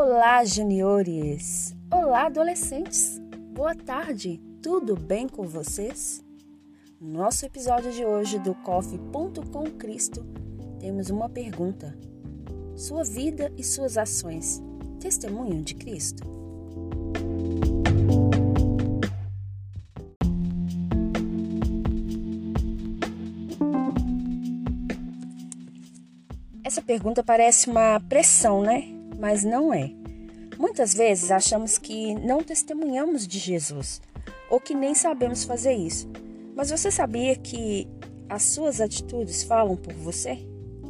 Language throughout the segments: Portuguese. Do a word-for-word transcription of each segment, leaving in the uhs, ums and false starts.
Olá, juniores! Olá, adolescentes! Boa tarde! Tudo bem com vocês? No nosso episódio de hoje do Coffee ponto com Cristo, temos uma pergunta. Sua vida e suas ações testemunham de Cristo? Essa pergunta parece uma pressão, né? Mas não é. Muitas vezes achamos que não testemunhamos de Jesus, ou que nem sabemos fazer isso. Mas você sabia que as suas atitudes falam por você?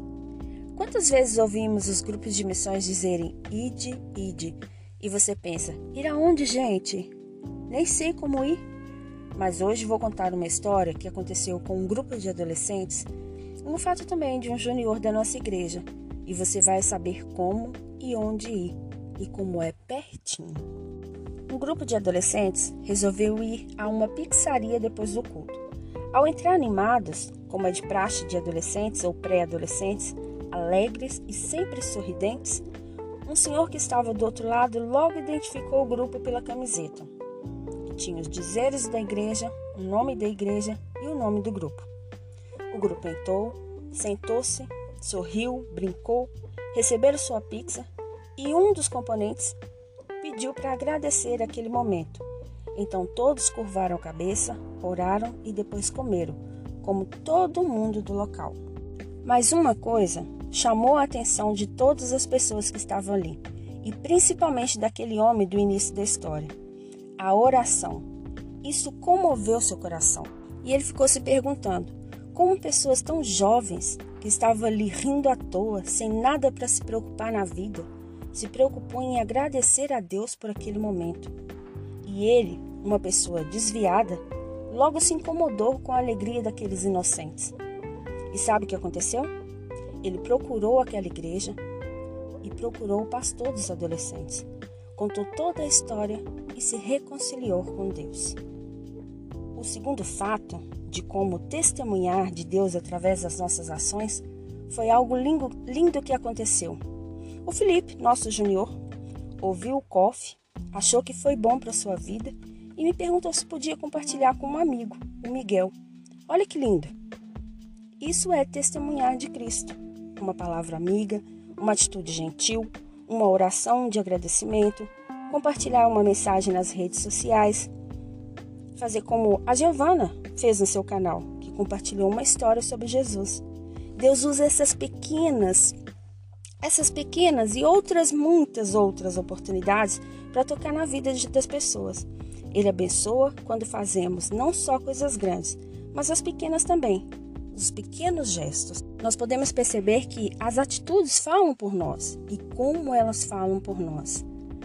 Quantas vezes ouvimos os grupos de missões dizerem, ide, ide, e você pensa, ir aonde, gente? Nem sei como ir. Mas hoje vou contar uma história que aconteceu com um grupo de adolescentes, um fato também de um junior da nossa igreja, e você vai saber como e onde ir, e como é pertinho. Um grupo de adolescentes resolveu ir a uma pizzaria depois do culto. Ao entrar animados, como é de praxe de adolescentes ou pré-adolescentes, alegres e sempre sorridentes, um senhor que estava do outro lado logo identificou o grupo pela camiseta. Tinha os dizeres da igreja, o nome da igreja e o nome do grupo. O grupo entrou, sentou-se, sorriu, brincou, receberam sua pizza e um dos componentes pediu para agradecer aquele momento. Então todos curvaram a cabeça, oraram e depois comeram, como todo mundo do local. Mas uma coisa chamou a atenção de todas as pessoas que estavam ali, e principalmente daquele homem do início da história: a oração. Isso comoveu seu coração, e ele ficou se perguntando como pessoas tão jovens, que estavam ali rindo à toa, sem nada para se preocupar na vida, se preocupou em agradecer a Deus por aquele momento. E ele, uma pessoa desviada, logo se incomodou com a alegria daqueles inocentes. E sabe o que aconteceu? Ele procurou aquela igreja e procurou o pastor dos adolescentes, contou toda a história e se reconciliou com Deus. O segundo fato de como testemunhar de Deus através das nossas ações foi algo lindo, lindo que aconteceu. O Felipe, nosso junior, ouviu o Coffee, achou que foi bom para sua vida e me perguntou se podia compartilhar com um amigo, o Miguel. Olha que lindo! Isso é testemunhar de Cristo. Uma palavra amiga, uma atitude gentil, uma oração de agradecimento, compartilhar uma mensagem nas redes sociais, fazer como a Giovana fez no seu canal, que compartilhou uma história sobre Jesus. Deus usa essas pequenas, essas pequenas e outras muitas outras oportunidades para tocar na vida das pessoas. Ele abençoa quando fazemos não só coisas grandes, mas as pequenas também, os pequenos gestos. Nós podemos perceber que as atitudes falam por nós e como elas falam por nós.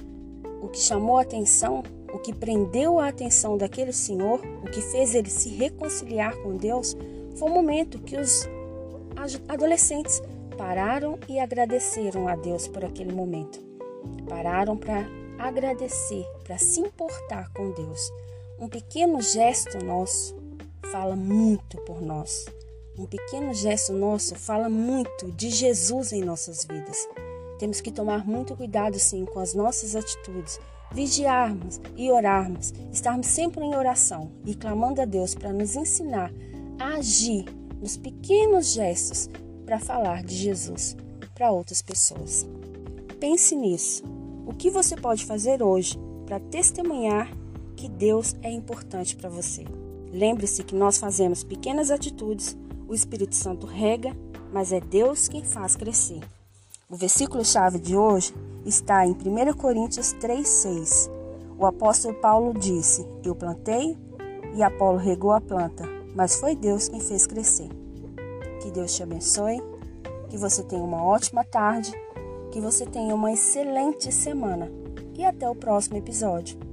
O que chamou a atenção, o que prendeu a atenção daquele senhor, o que fez ele se reconciliar com Deus, foi o momento que os adolescentes pararam e agradeceram a Deus por aquele momento. Pararam para agradecer, para se importar com Deus. Um pequeno gesto nosso fala muito por nós. Um pequeno gesto nosso fala muito de Jesus em nossas vidas. Temos que tomar muito cuidado, sim, com as nossas atitudes, vigiarmos e orarmos, estarmos sempre em oração e clamando a Deus para nos ensinar a agir nos pequenos gestos para falar de Jesus para outras pessoas. Pense nisso. O que você pode fazer hoje para testemunhar que Deus é importante para você? Lembre-se que nós fazemos pequenas atitudes, o Espírito Santo rega, mas é Deus quem faz crescer. O versículo-chave de hoje está em primeira Coríntios três, seis. O apóstolo Paulo disse, eu plantei e Apolo regou a planta, mas foi Deus quem fez crescer. Que Deus te abençoe, que você tenha uma ótima tarde, que você tenha uma excelente semana e até o próximo episódio.